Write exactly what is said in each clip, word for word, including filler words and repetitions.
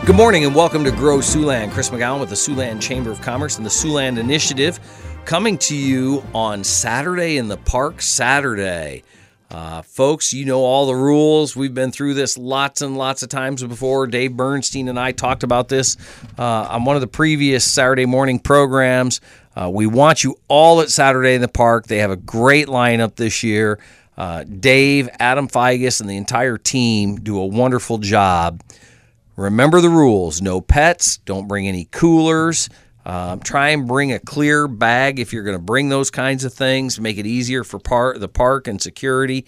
Good morning and welcome to Grow Siouxland. Chris McGowan with the Siouxland Chamber of Commerce and the Siouxland Initiative coming to you on Saturday in the Park Saturday. Uh, folks, you know all the rules. We've been through this lots and lots of times before. Dave Bernstein and I talked about this uh, on one of the previous Saturday morning programs. Uh, we want you all at Saturday in the Park. They have a great lineup this year. Uh, Dave, Adam Figus, and the entire team do a wonderful job. Remember the rules. No pets. Don't bring any coolers. Um, try and bring a clear bag if you're going to bring those kinds of things. Make it easier for par- the park and security.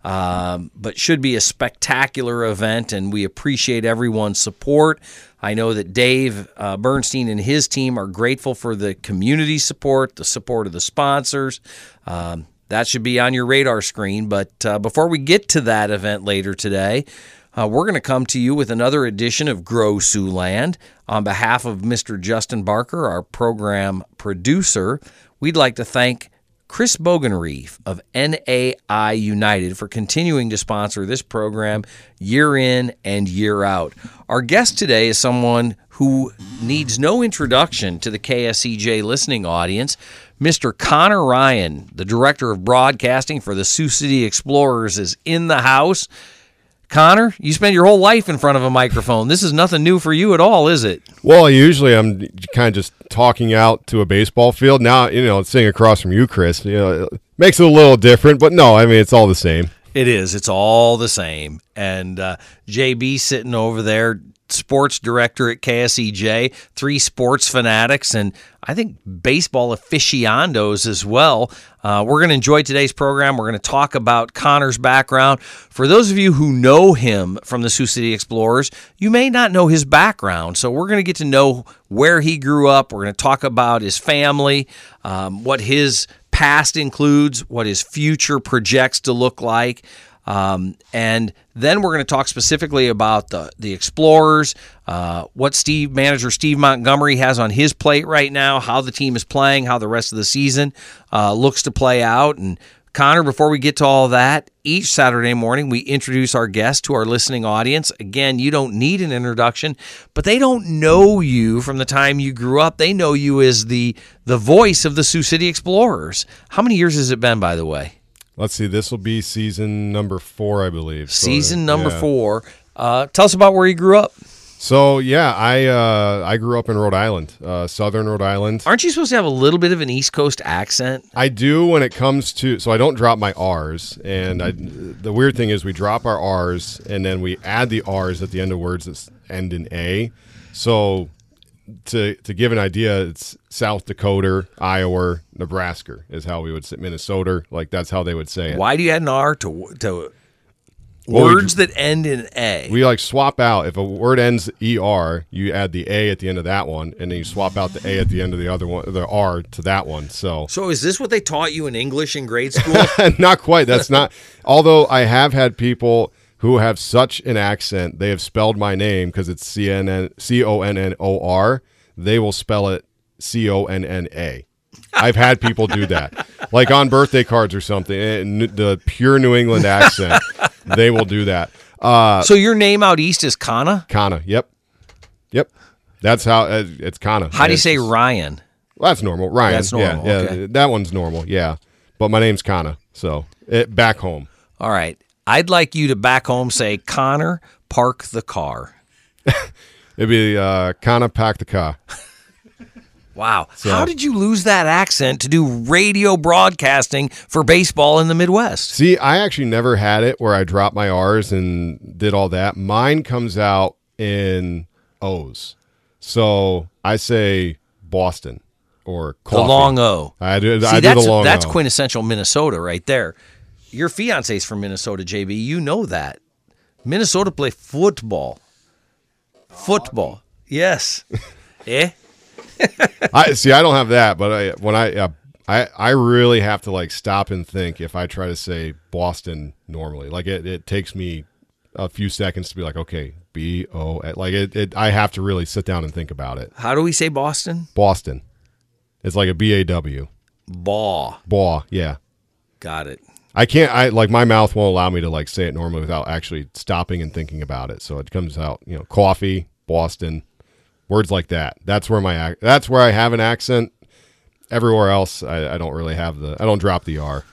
Um, but should be a spectacular event, and we appreciate everyone's support. I know that Dave uh, Bernstein and his team are grateful for the community support, the support of the sponsors. Um, that should be on your radar screen. But uh, before we get to that event later today, Uh, we're going to come to you with another edition of Grow Siouxland. On behalf of Mister Justin Barker, our program producer, we'd like to thank Chris Bogenreef of N A I United for continuing to sponsor this program year in and year out. Our guest today is someone who needs no introduction to the K S E J listening audience. Mister Connor Ryan, the Director of Broadcasting for the Sioux City Explorers, is in the house. Connor, you spend your whole life in front of a microphone. This is nothing new for you at all, is it? Well, usually I'm kind of just talking out to a baseball field. Now, you know, sitting across from you, Chris, you know, it makes it a little different. But no, I mean, it's all the same. It is. It's all the same. And uh, J B sitting over there, sports director at K S E J, three sports fanatics, and I think baseball aficionados as well. Uh, we're going to enjoy today's program. We're going to talk about Connor's background. For those of you who know him from the Sioux City Explorers, you may not know his background. So we're going to get to know where he grew up. We're going to talk about his family, um, what his past includes, what his future projects to look like. Um, and then we're going to talk specifically about the, the Explorers, uh, what Steve manager Steve Montgomery has on his plate right now, how the team is playing, how the rest of the season uh, looks to play out. And Connor, before we get to all that, each Saturday morning we introduce our guests to our listening audience. Again, you don't need an introduction, but they don't know you from the time you grew up. They know you as the the voice of the Sioux City Explorers. How many years has it been, by the way? Let's see. This will be season number four, I believe. So, season number yeah. four. Uh, tell us about where you grew up. So, yeah, I uh, I grew up in Rhode Island, uh, southern Rhode Island. Aren't you supposed to have a little bit of an East Coast accent? I do when it comes to – so I don't drop my R's. And I, the weird thing is we drop our R's, and then we add the R's at the end of words that end in A. So – To to give an idea, it's South Dakota, Iowa, Nebraska is how we would say Minnesota. Like that's how they would say it. Why do you add an R to to well, words we, that end in A? We like swap out if a word ends E R, you add the A at the end of that one, and then you swap out the A at the end of the other one, the R to that one. So so is this what they taught you in English in grade school? Not quite. That's not. Although I have had people who have such an accent, they have spelled my name because it's C N N C O N N O R. They will spell it C O N N A. I've had people do that. Like on birthday cards or something, the pure New England accent, they will do that. Uh, so your name out east is Kana? Kana, yep. Yep. That's how, uh, it's Kana. How do you it's, say Ryan? Well, that's normal. Ryan. That's normal, Yeah, okay. yeah, that one's normal, yeah. But my name's Kana, so it, back home. All right. I'd like you to back home say, Connor, park the car. It'd be uh, Kana, pack the car. Wow. So, how did you lose that accent to do radio broadcasting for baseball in the Midwest? See, I actually never had it where I dropped my R's and did all that. Mine comes out in O's. So I say Boston or coffee. The long O. I do, See, I do that's, the long that's O. quintessential Minnesota right there. Your fiance's from Minnesota, J B. You know that. Minnesota play football. Football. Yes. Eh? I see. I don't have that, but I when I uh, I I really have to like stop and think if I try to say Boston normally. Like it, it takes me a few seconds to be like, okay, B O. Like it, it. I have to really sit down and think about it. How do we say Boston? Boston. It's like a B A W. Baw. Baw. Yeah. Got it. I can't. I like my mouth won't allow me to like say it normally without actually stopping and thinking about it. So it comes out, you know, coffee, Boston, words like that. That's where my ac- that's where I have an accent. Everywhere else, I, I don't really have the. I don't drop the R.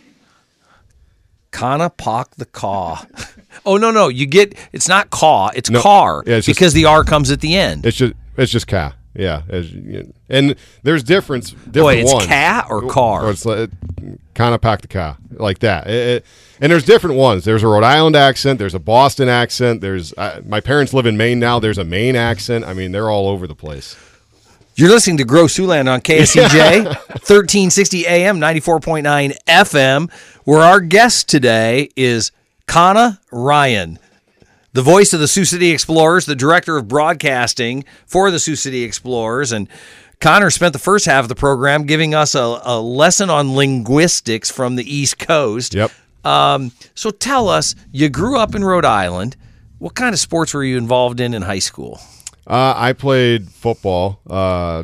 Kana Pak the caw. Oh no no, you get it's not caw, it's No, car yeah, it's just- because the R comes at the end. It's just it's just ka. Yeah, As- and there's difference. Different Wait, it's ones. cat or car? Or it's like kind of pack the ka like that. It- it- and there's different ones. There's a Rhode Island accent. There's a Boston accent. There's uh, my parents live in Maine now. There's a Maine accent. I mean, they're all over the place. You're listening to Grow Siouxland on K S C J, thirteen sixty A M, ninety-four point nine F M, where our guest today is Kana Ryan, the voice of the Sioux City Explorers, the director of broadcasting for the Sioux City Explorers. And Connor spent the first half of the program giving us a, a lesson on linguistics from the East Coast. Yep. Um, so tell us, you grew up in Rhode Island. What kind of sports were you involved in in high school? Uh, I played football. Uh,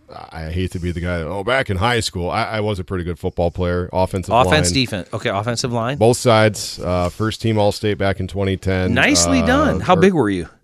I hate to be the guy. Oh, back in high school, I, I was a pretty good football player. Offensive Offense, line. defense. Okay, offensive line. Both sides. Uh, first team All-State back in twenty ten. Nicely Uh, done. How or- big were you?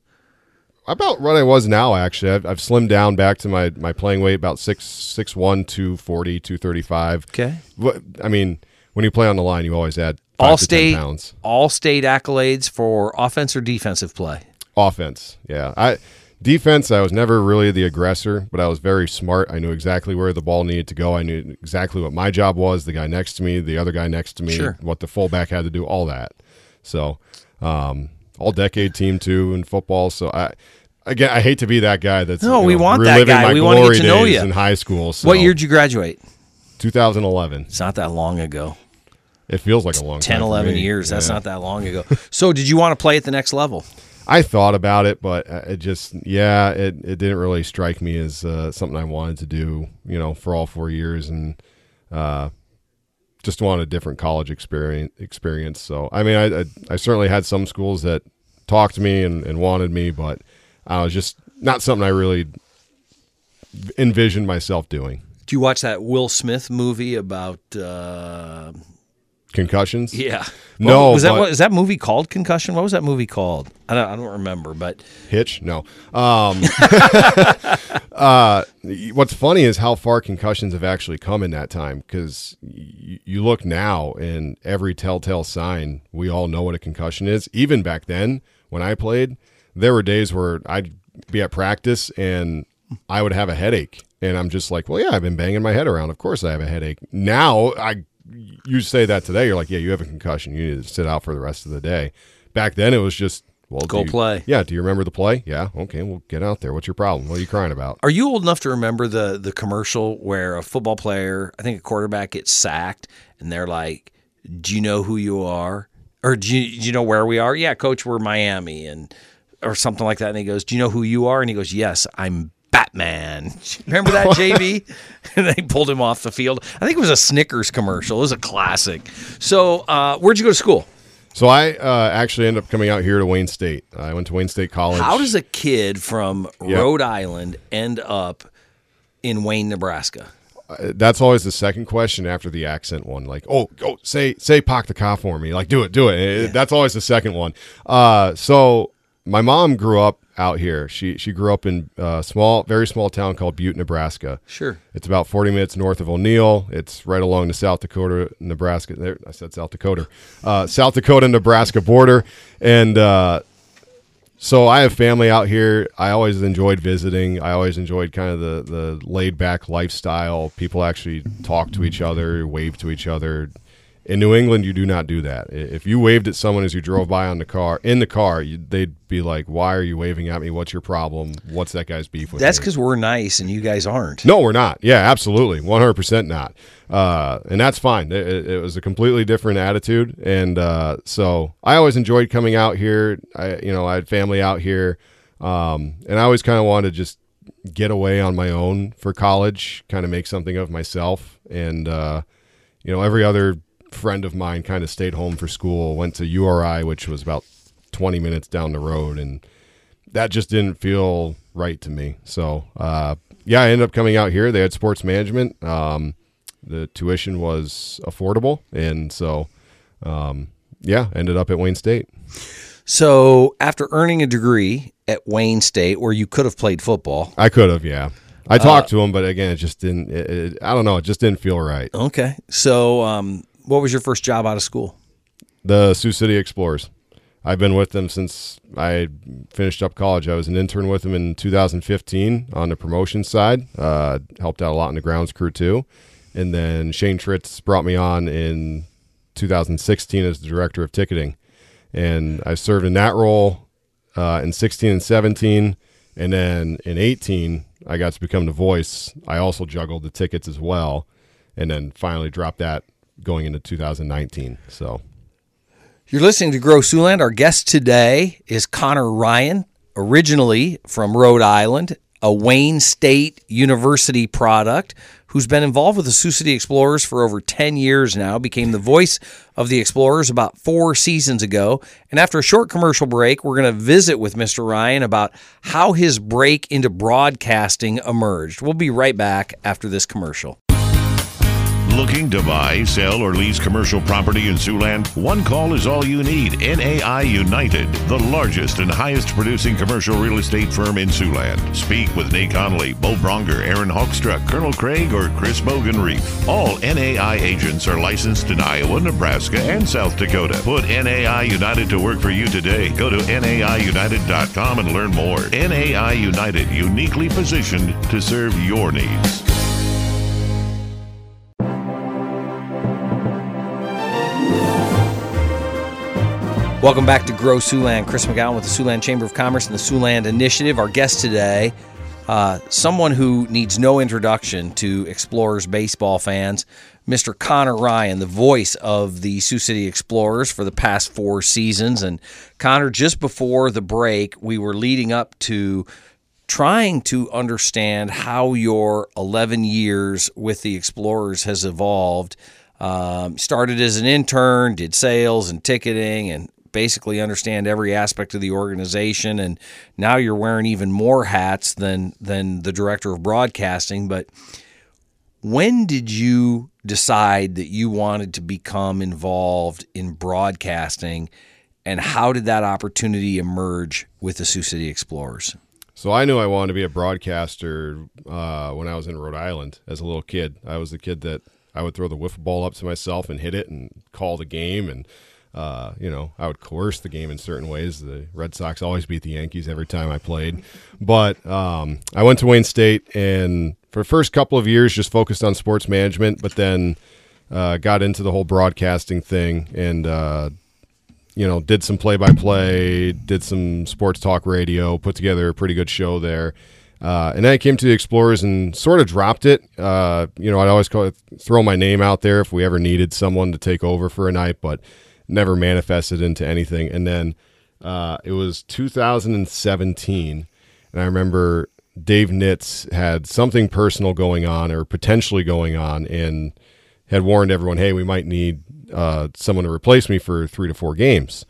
About what I was now, actually. I've, I've slimmed down back to my, my playing weight, about six six one, two forty, two thirty-five. Okay. What I mean, when you play on the line, you always add five All to state, ten pounds. all state accolades for offense or defensive play. Offense, yeah. I defense, I was never really the aggressor, but I was very smart. I knew exactly where the ball needed to go. I knew exactly what my job was, the guy next to me, the other guy next to me, Sure. what the fullback had to do, all that. So, um, all decade team too in football. So I. Again, I hate to be that guy that's No, you we know, want that reliving guy. my We wanna get glory to know days ya. in high school. So What year did you graduate? two thousand eleven. It's not that long ago. It feels like a long ten, time. for eleven me. years. That's Yeah. not that long ago. So did you want to play at the next level? I thought about it, but uh, it just, yeah, it, it didn't really strike me as uh, something I wanted to do, you know, for all four years, and uh, just wanted a different college experience. Experience. So, I mean, I, I, I certainly had some schools that talked to me and, and wanted me, but I was just not something I really envisioned myself doing. Do you watch that Will Smith movie about? Uh, Concussions? yeah. No, What- was that but- what, is that movie called Concussion? What was that movie called? I don't. I don't remember. But Hitch? No. Um, uh, what's funny is how far concussions have actually come in that time, because y- you look now and every telltale sign, we all know what a concussion is. Even back then when I played, there were days where I'd be at practice and I would have a headache. And I'm just like, well, yeah, I've been banging my head around. Of course I have a headache. Now, I you say that today, you're like, yeah, you have a concussion. You need to sit out for the rest of the day. Back then, it was just, well, Go do you- play. Yeah, do you remember the play? Yeah, okay, well, get out there. What's your problem? What are you crying about? are you old enough to remember the the commercial where a football player, I think a quarterback, gets sacked, and they're like, "Do you know who you are? Or do you, do you know where we are? Yeah, coach, we're Miami," and or something like that. And he goes, "Do you know who you are?" And he goes, "Yes, I'm Batman." Remember that, J B? And they pulled him off the field. I think it was a Snickers commercial. It was a classic. So, uh, where'd you go to school? So I uh, actually ended up coming out here to Wayne State. I went to Wayne State College. How does a kid from Yep. Rhode Island end up in Wayne, Nebraska? Uh, that's always the second question after the accent one. Like, oh, oh, say say "pak the ka" for me. Like, do it, do it. It- That's always the second one. Uh, so my mom grew up out here. She she grew up in a small, very small town called Butte, Nebraska. Sure. It's about forty minutes north of O'Neill. It's right along the South Dakota, Nebraska. There, I said South Dakota, uh, South Dakota, Nebraska border, and uh, so I have family out here. I always enjoyed visiting. I always enjoyed kind of the the laid back lifestyle. People actually talk to each other, wave to each other. In New England, you do not do that. If you waved at someone as you drove by on the car, in the car, you, they'd be like, "Why are you waving at me? What's your problem? What's that guy's beef with?" That's me?" because we're nice and you guys aren't. No, we're not. Yeah, absolutely, one hundred percent not. Uh, and that's fine. It, it, it was a completely different attitude, and uh, so I always enjoyed coming out here. I, you know, I had family out here, um, and I always kind of wanted to just get away on my own for college, kind of make something of myself, and uh, you know, every other friend of mine kind of stayed home for school, went to U R I, which was about twenty minutes down the road, and that just didn't feel right to me. So, uh, yeah, I ended up coming out here. They had sports management. Um, the tuition was affordable, and so, um, yeah, ended up at Wayne State. So after earning a degree at Wayne State, where you could have played football. I could have, yeah. I talked uh, to him, but again, it just didn't, it, it, I don't know, it just didn't feel right. Okay. So um, what was your first job out of school? The Sioux City Explorers. I've been with them since I finished up college. I was an intern with them in two thousand fifteen on the promotion side. Uh, helped out a lot in the grounds crew too. And then Shane Tritz brought me on in two thousand sixteen as the director of ticketing. And I served in that role uh, in sixteen and seventeen. And then in eighteen, I got to become the voice. I also juggled the tickets as well. And then finally dropped that going into two thousand nineteen. So you're listening to Grow Siouxland. Our guest today is Connor Ryan, originally from Rhode Island, a Wayne State University product, who's been involved with the Sioux City Explorers for over ten years now, became the voice of the Explorers about four seasons ago. And after a short commercial break, we're going to visit with Mister Ryan about how his break into broadcasting emerged. We'll be right back after this commercial. Looking to buy, sell, or lease commercial property in Siouxland? One call is all you need. N A I United, the largest and highest producing commercial real estate firm in Siouxland. Speak with Nate Connolly, Bo Bronger, Aaron Hoekstra, Colonel Craig, or Chris Bogan-Reef. All N A I agents are licensed in Iowa, Nebraska, and South Dakota. Put N A I United to work for you today. Go to N A I united dot com and learn more. N A I United, uniquely positioned to serve your needs. Welcome back to Grow Siouxland. Chris McGowan with the Siouxland Chamber of Commerce and the Siouxland Initiative. Our guest today, uh, someone who needs no introduction to Explorers baseball fans, Mister Connor Ryan, the voice of the Sioux City Explorers for the past four seasons. And Connor, just before the break, we were leading up to trying to understand how your eleven years with the Explorers has evolved. Um, started as an intern, did sales and ticketing, and basically understand every aspect of the organization, and now you're wearing even more hats than than the director of broadcasting. But when did you decide that you wanted to become involved in broadcasting, and how did that opportunity emerge with the Sioux City Explorers? So I knew I wanted to be a broadcaster uh, when I was in Rhode Island as a little kid. I was the kid that I would throw the wiffle ball up to myself and hit it and call the game, and Uh, you know, I would coerce the game in certain ways. The Red Sox always beat the Yankees every time I played. But um, I went to Wayne State, and for the first couple of years just focused on sports management, but then uh, got into the whole broadcasting thing and, uh, you know, did some play-by-play, did some sports talk radio, put together a pretty good show there. Uh, and then I came to the Explorers and sort of dropped it. Uh, you know, I'd always call it, throw my name out there if we ever needed someone to take over for a night, but never manifested into anything. And then uh, it was two thousand seventeen, and I remember Dave Nitz had something personal going on or potentially going on and had warned everyone, hey, we might need uh, someone to replace me for three to four games.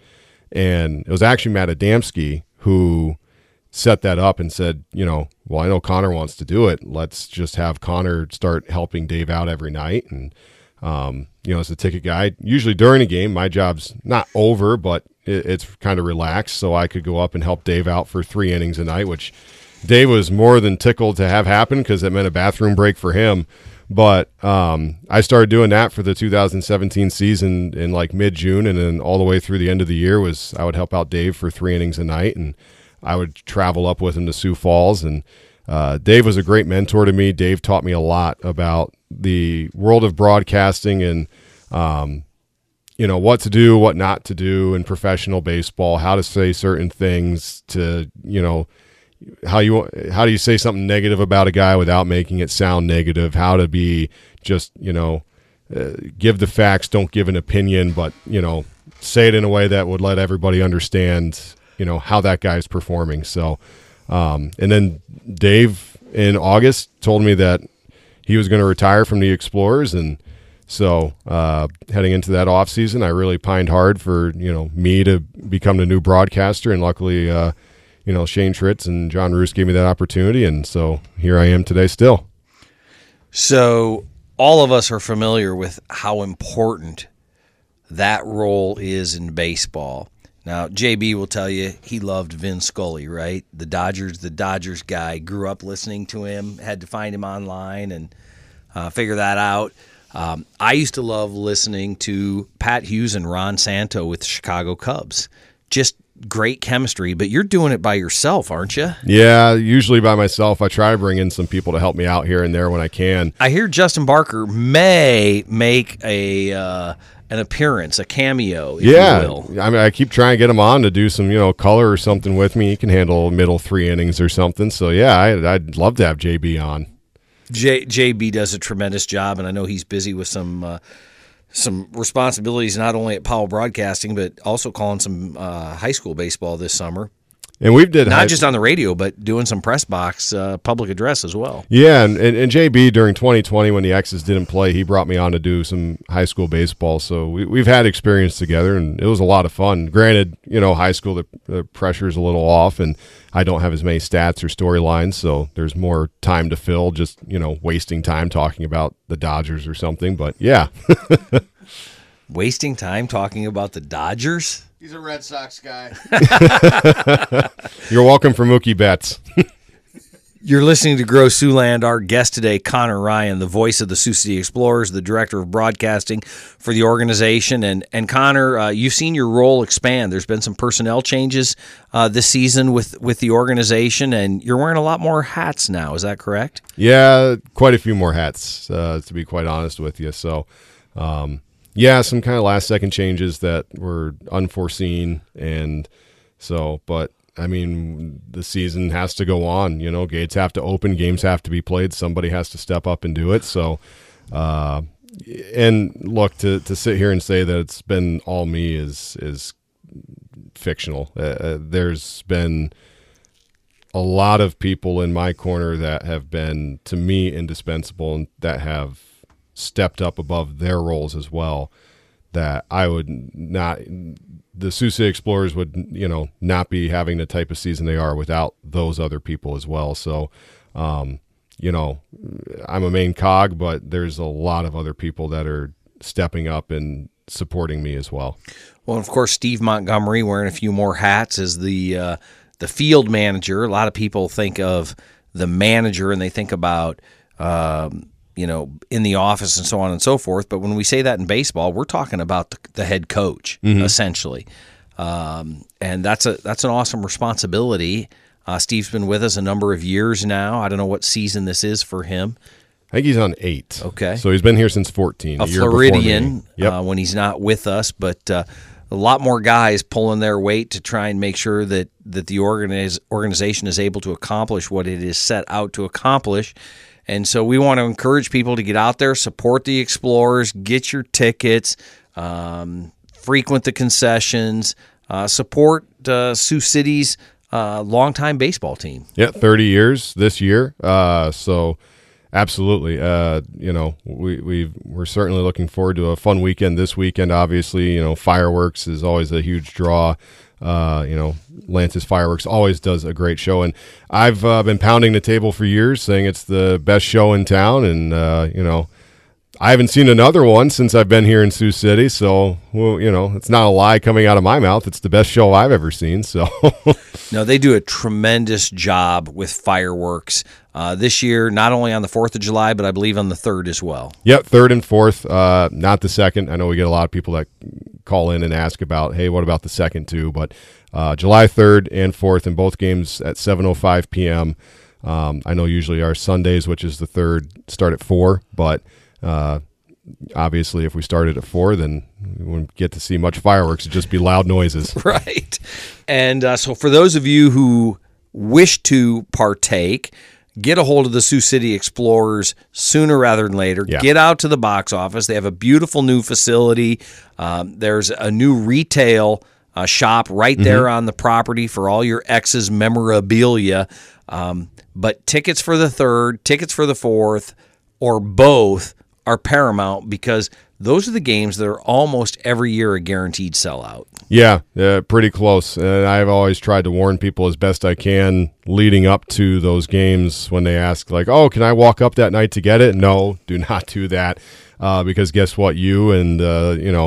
And it was actually Matt Adamski who set that up and said, you know, well, I know Connor wants to do it. Let's just have Connor start helping Dave out every night. And Um, you know, as a ticket guy, usually during a game, my job's not over, but it, it's kind of relaxed. So I could go up and help Dave out for three innings a night, which Dave was more than tickled to have happen because it meant a bathroom break for him. But um, I started doing that for the two thousand seventeen season in like mid-June, and then all the way through the end of the year was I would help out Dave for three innings a night, and I would travel up with him to Sioux Falls. And uh, Dave was a great mentor to me. Dave taught me a lot about the world of broadcasting and, um, you know, what to do, what not to do in professional baseball, how to say certain things to, you know, how you how do you say something negative about a guy without making it sound negative, how to be just, you know, uh, give the facts, don't give an opinion, but, you know, say it in a way that would let everybody understand, you know, how that guy's performing. So, um, and then Dave in August told me that he was going to retire from the Explorers, and so uh, heading into that off season, I really pined hard for, you know, me to become the new broadcaster, and luckily, uh, you know, Shane Tritz and John Roos gave me that opportunity, and so here I am today still. So all of us are familiar with how important that role is in baseball. Now, J B will tell you he loved Vin Scully, right? The Dodgers, the Dodgers guy. Grew up listening to him, had to find him online and uh, figure that out. Um, I used to love listening to Pat Hughes and Ron Santo with the Chicago Cubs. Just great chemistry, but you're doing it by yourself, aren't you? Yeah, usually by myself. I try to bring in some people to help me out here and there when I can. I hear Justin Barker may make a uh, an appearance, a cameo, if yeah, you will. I mean, I keep trying to get him on to do some, you know, color or something with me. He can handle middle three innings or something. So yeah, I, I'd love to have J B on. J, JB does a tremendous job, and I know he's busy with some uh, some responsibilities not only at Powell Broadcasting, but also calling some uh, high school baseball this summer. And we've did not high, just on the radio, but doing some press box uh, public address as well. Yeah, and, and, and J B during twenty twenty when the X's didn't play, he brought me on to do some high school baseball. So we, we've had experience together, and it was a lot of fun. Granted, you know, high school the, the pressure's a little off, and I don't have as many stats or storylines, so there's more time to fill. Just you know, wasting time talking about the Dodgers or something. But yeah, wasting time talking about the Dodgers. He's a Red Sox guy. You're welcome for Mookie Betts. You're listening to Grow Siouxland. Our guest today, Connor Ryan, the voice of the Sioux City Explorers, the director of broadcasting for the organization. And and Connor, uh, you've seen your role expand. There's been some personnel changes uh, this season with, with the organization, and you're wearing a lot more hats now. Is that correct? Yeah, quite a few more hats, uh, to be quite honest with you. So, um, yeah, some kind of last-second changes that were unforeseen, and so, but, I mean, the season has to go on. You know, gates have to open, games have to be played, somebody has to step up and do it, so, uh, and look, to, to sit here and say that it's been all me is, is fictional. Uh, there's been a lot of people in my corner that have been, to me, indispensable and that have stepped up above their roles as well, that I would not, the Sioux City Explorers would, you know, not be having the type of season they are without those other people as well. So, um, you know, I'm a main cog, but there's a lot of other people that are stepping up and supporting me as well. Well, of course, Steve Montgomery wearing a few more hats as the uh, the field manager. A lot of people think of the manager and they think about um, you know, in the office and so on and so forth. But when we say that in baseball, we're talking about the, the head coach, mm-hmm. essentially. Um, and that's a that's an awesome responsibility. Uh, Steve's been with us a number of years now. I don't know what season this is for him. I think he's on eight. Okay. So he's been here since fourteen. A, a year Floridian yep. uh, when he's not with us, but uh, a lot more guys pulling their weight to try and make sure that, that the organiz- organization is able to accomplish what it is set out to accomplish. And so we want to encourage people to get out there, support the Explorers, get your tickets, um, frequent the concessions, uh, support uh, Sioux City's uh, longtime baseball team. Yeah, thirty years this year. Uh, so absolutely, uh, you know, we we we're certainly looking forward to a fun weekend this weekend. Obviously, you know, fireworks is always a huge draw. Uh, you know, Lance's Fireworks always does a great show, and I've uh, been pounding the table for years, saying it's the best show in town, and uh, you know, I haven't seen another one since I've been here in Sioux City, so well, you know, it's not a lie coming out of my mouth. It's the best show I've ever seen. So, no, they do a tremendous job with fireworks uh, this year, not only on the Fourth of July, but I believe on the third as well. Yep, third and fourth, uh, not the second. I know we get a lot of people that call in and ask about, hey, what about the second too? But uh, July third and fourth in both games at seven oh five p.m. Um, I know usually our Sundays, which is the third, start at four, but uh, obviously if we started at four, then we wouldn't get to see much fireworks. It'd just be loud noises. Right. And uh, so for those of you who wish to partake, get a hold of the Sioux City Explorers sooner rather than later. Yeah. Get out to the box office. They have a beautiful new facility. Um, there's a new retail uh, shop right there mm-hmm. on the property for all your X's memorabilia. Um, but tickets for the third, tickets for the fourth, or both are paramount because those are the games that are almost every year a guaranteed sellout. Yeah, uh, pretty close. And I've always tried to warn people as best I can leading up to those games when they ask, like, oh, can I walk up that night to get it? No, do not do that uh, because guess what? You and, uh, you know,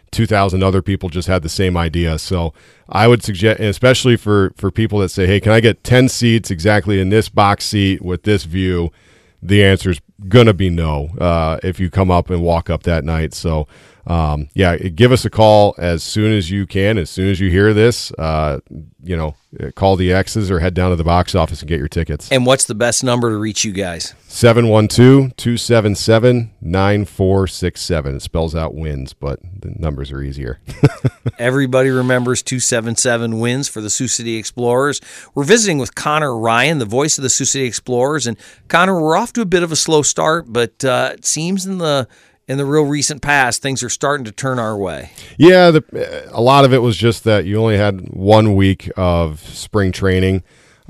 two thousand other people just had the same idea. So I would suggest, especially for, for people that say, hey, can I get ten seats exactly in this box seat with this view? The answer is going to be no uh, if you come up and walk up that night. So, um, yeah, give us a call as soon as you can. As soon as you hear this, uh, you know, call the X's or head down to the box office and get your tickets. And what's the best number to reach you guys? seven one two, two seven seven, nine four six seven. It spells out wins, but the numbers are easier. Everybody remembers two seven seven wins for the Sioux City Explorers. We're visiting with Connor Ryan, the voice of the Sioux City Explorers. And Connor, we're off to a bit of a slow start, but uh, it seems in the in the real recent past, things are starting to turn our way. Yeah, the, a lot of it was just that you only had one week of spring training.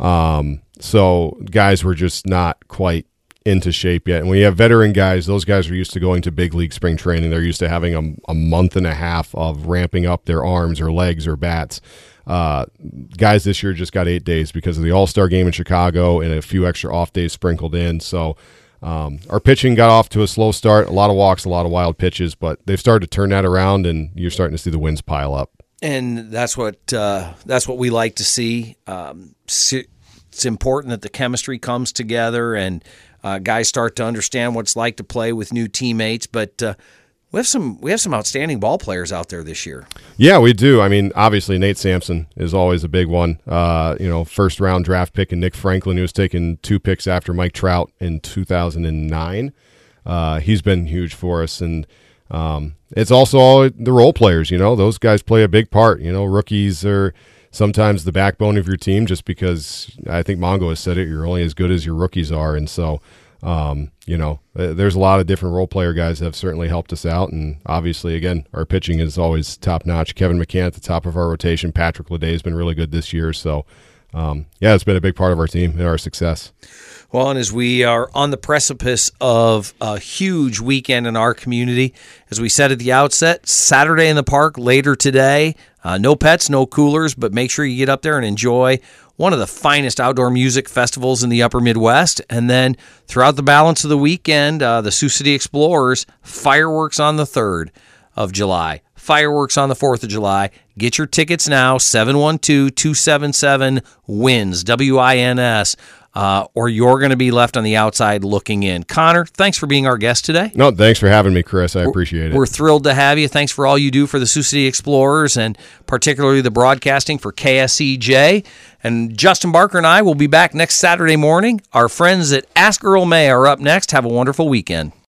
Um, so guys were just not quite into shape yet. And when you have veteran guys, those guys are used to going to big league spring training. They're used to having a, a month and a half of ramping up their arms or legs or bats. Uh, guys this year just got eight days because of the All-Star game in Chicago and a few extra off days sprinkled in. So um, our pitching got off to a slow start, a lot of walks, a lot of wild pitches, but they've started to turn that around, and you're starting to see the wins pile up. And that's what uh, that's what we like to see. Um, it's important that the chemistry comes together and uh, guys start to understand what it's like to play with new teammates. But uh, we have some we have some outstanding ball players out there this year. Yeah, we do. I mean, obviously Nate Sampson is always a big one. Uh, you know, first round draft pick, and Nick Franklin, who was taken two picks after Mike Trout in two thousand nine. Uh, he's been huge for us, and um, it's also all the role players. You know, those guys play a big part. You know, rookies are sometimes the backbone of your team, just because I think Mongo has said it. You're only as good as your rookies are, and so. Um, you know, there's a lot of different role player guys that have certainly helped us out. And obviously, again, our pitching is always top notch. Kevin McCann at the top of our rotation. Patrick Leday has been really good this year. So, um, yeah, it's been a big part of our team and our success. Well, and as we are on the precipice of a huge weekend in our community, as we said at the outset, Saturday in the park later today, uh, no pets, no coolers, but make sure you get up there and enjoy one of the finest outdoor music festivals in the upper Midwest. And then throughout the balance of the weekend, uh, the Sioux City Explorers, fireworks on the third of July, fireworks on the fourth of July. Get your tickets now, seven one two, two seven seven, WINS, W I N S, uh, or you're going to be left on the outside looking in. Connor, thanks for being our guest today. No, thanks for having me, Chris. I appreciate it. We're thrilled to have you. Thanks for all you do for the Sioux City Explorers, and particularly the broadcasting for K S E J. And Justin Barker and I will be back next Saturday morning. Our friends at Ask Earl May are up next. Have a wonderful weekend.